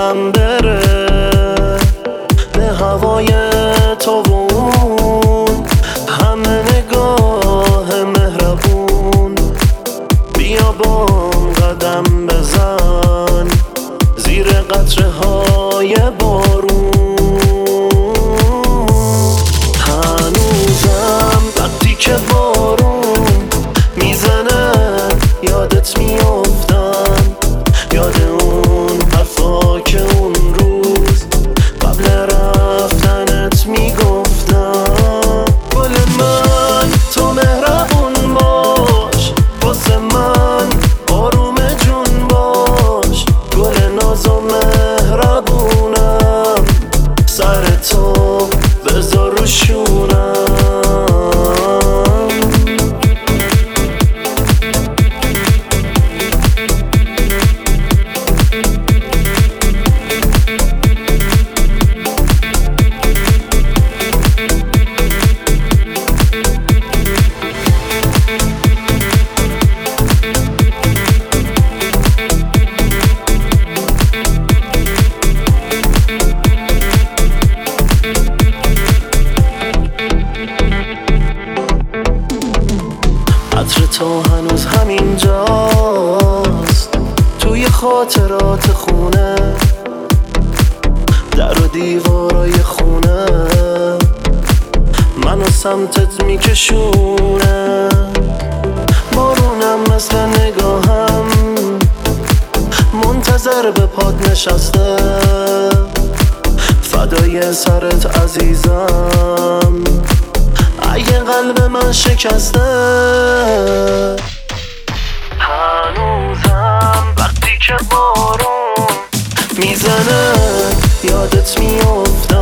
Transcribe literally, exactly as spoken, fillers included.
یادم بره نه هوای تو و اون همه نگاه مهربون. بیا بام قدم بزن زیر قطره های بارون. هنوزم وقتی که بارون میزنه یادت میافتم، یاد اون حرفا که اون روز قبل رفتنت میگفتم. گل من تو مهربون باش واسه من، آروم جون باش، گل ناز و مهربونم، سر تو بذار رو شونم. عطر تو هنوز همینجاست توی خاطرات خونه، در و دیوارای خونه منو سمتت میکشونه. بارونم مثل نگاهم منتظر به پات نشسته، فدای سرت عزیزم اگه قلب من شکسته. هنوزم وقتی که بارون میزنه یادت میافته،